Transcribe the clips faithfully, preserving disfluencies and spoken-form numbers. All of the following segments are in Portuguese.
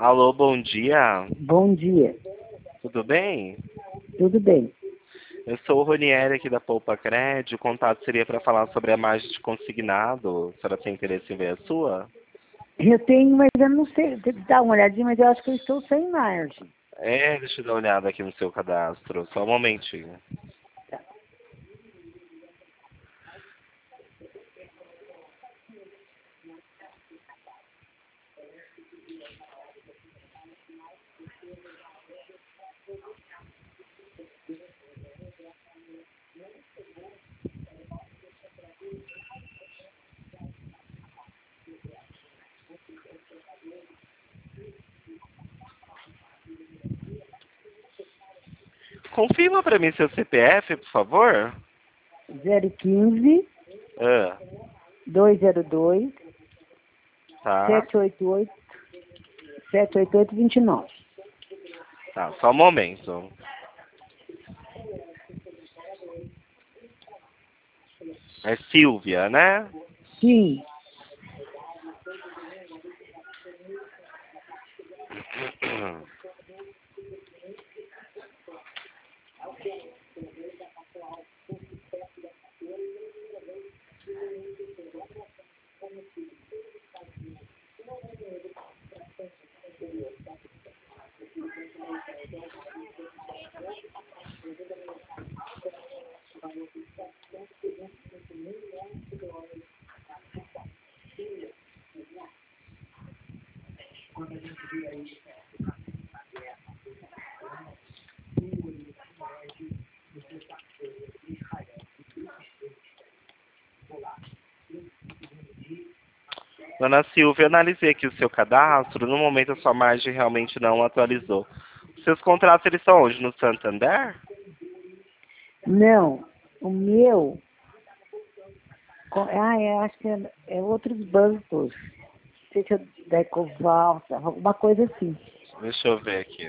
Alô, bom dia. Bom dia. Tudo bem? Tudo bem. Eu sou o Ronieri aqui da Poupa Cred. O contato seria para falar sobre a margem de consignado. A senhora tem interesse em ver a sua? Eu tenho, mas eu não sei. Dá uma olhadinha, mas eu acho que eu estou sem margem. É, deixa eu dar uma olhada aqui no seu cadastro. Só um momentinho. Tá. Confirma para mim seu C P F, por favor. zero quinze, Ah, dois zero dois, tá. sete oito oito, sete oito oito, vinte e nove. Tá, só um momento. É Silvia, né? Sim. Dona Silvia, eu analisei aqui o seu cadastro. No momento, a sua margem realmente não atualizou. Seus contratos, eles estão onde? No Santander? Não. O meu. co- Ah, eu acho que é, é outros bancos. Não sei se é da Ecovalsa, alguma coisa assim. Deixa eu ver aqui.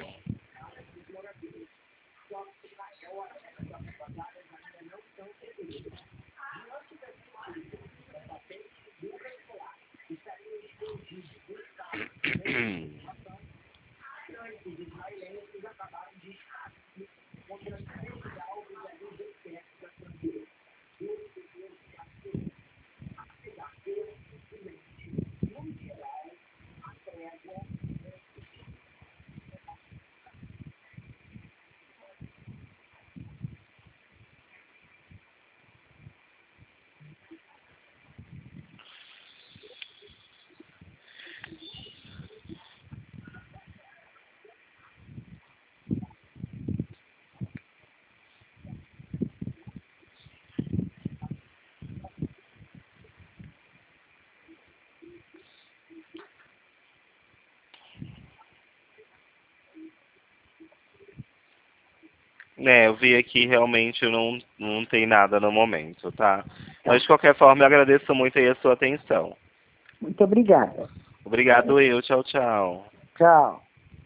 É, eu vi aqui, realmente não, não tem nada no momento, tá? Mas, de qualquer forma, eu agradeço muito aí a sua atenção. Muito obrigada. Obrigado eu. Tchau, tchau. Tchau.